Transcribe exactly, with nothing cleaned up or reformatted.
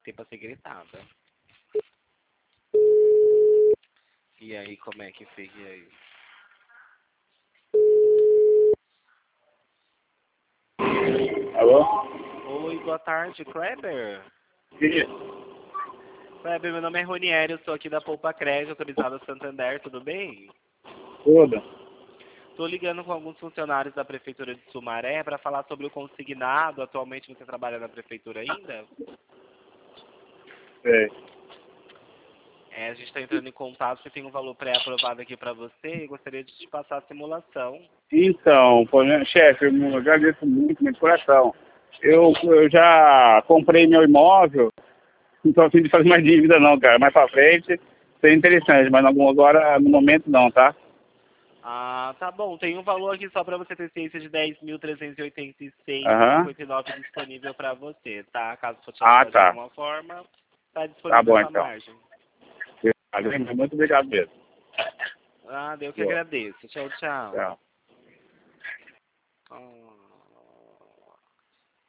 Tem pra ser gritada. E aí, como é que fica e aí? Alô? Oi, boa tarde, Kleber. Isso. Kleber, meu nome é Ronieri, eu sou aqui da Poupa Crédito, autorizada Santander, tudo bem? Tudo. Estou ligando com alguns funcionários da Prefeitura de Sumaré para falar sobre o consignado. Atualmente você trabalha na Prefeitura ainda? Sei. É, a gente está entrando em contato porque tem um valor pré-aprovado aqui para você e gostaria de te passar a simulação. Então, pô, né, chefe, eu agradeço muito, meu coração. Eu, eu já comprei meu imóvel, não tô afim de fazer mais dívida não, cara. Mais pra frente, seria interessante, mas não, agora, no momento não, tá? Ah, tá bom. Tem um valor aqui só para você ter ciência de dez mil trezentos e oitenta e seis reais e Aham. cinquenta e nove centavos disponível para você, tá? Caso for te Ah, ajudar de tá. alguma forma, está Tá disponível bom, essa então. margem. Muito obrigado mesmo. Ah, eu que Boa. agradeço. Tchau, tchau. Tchau. Ah.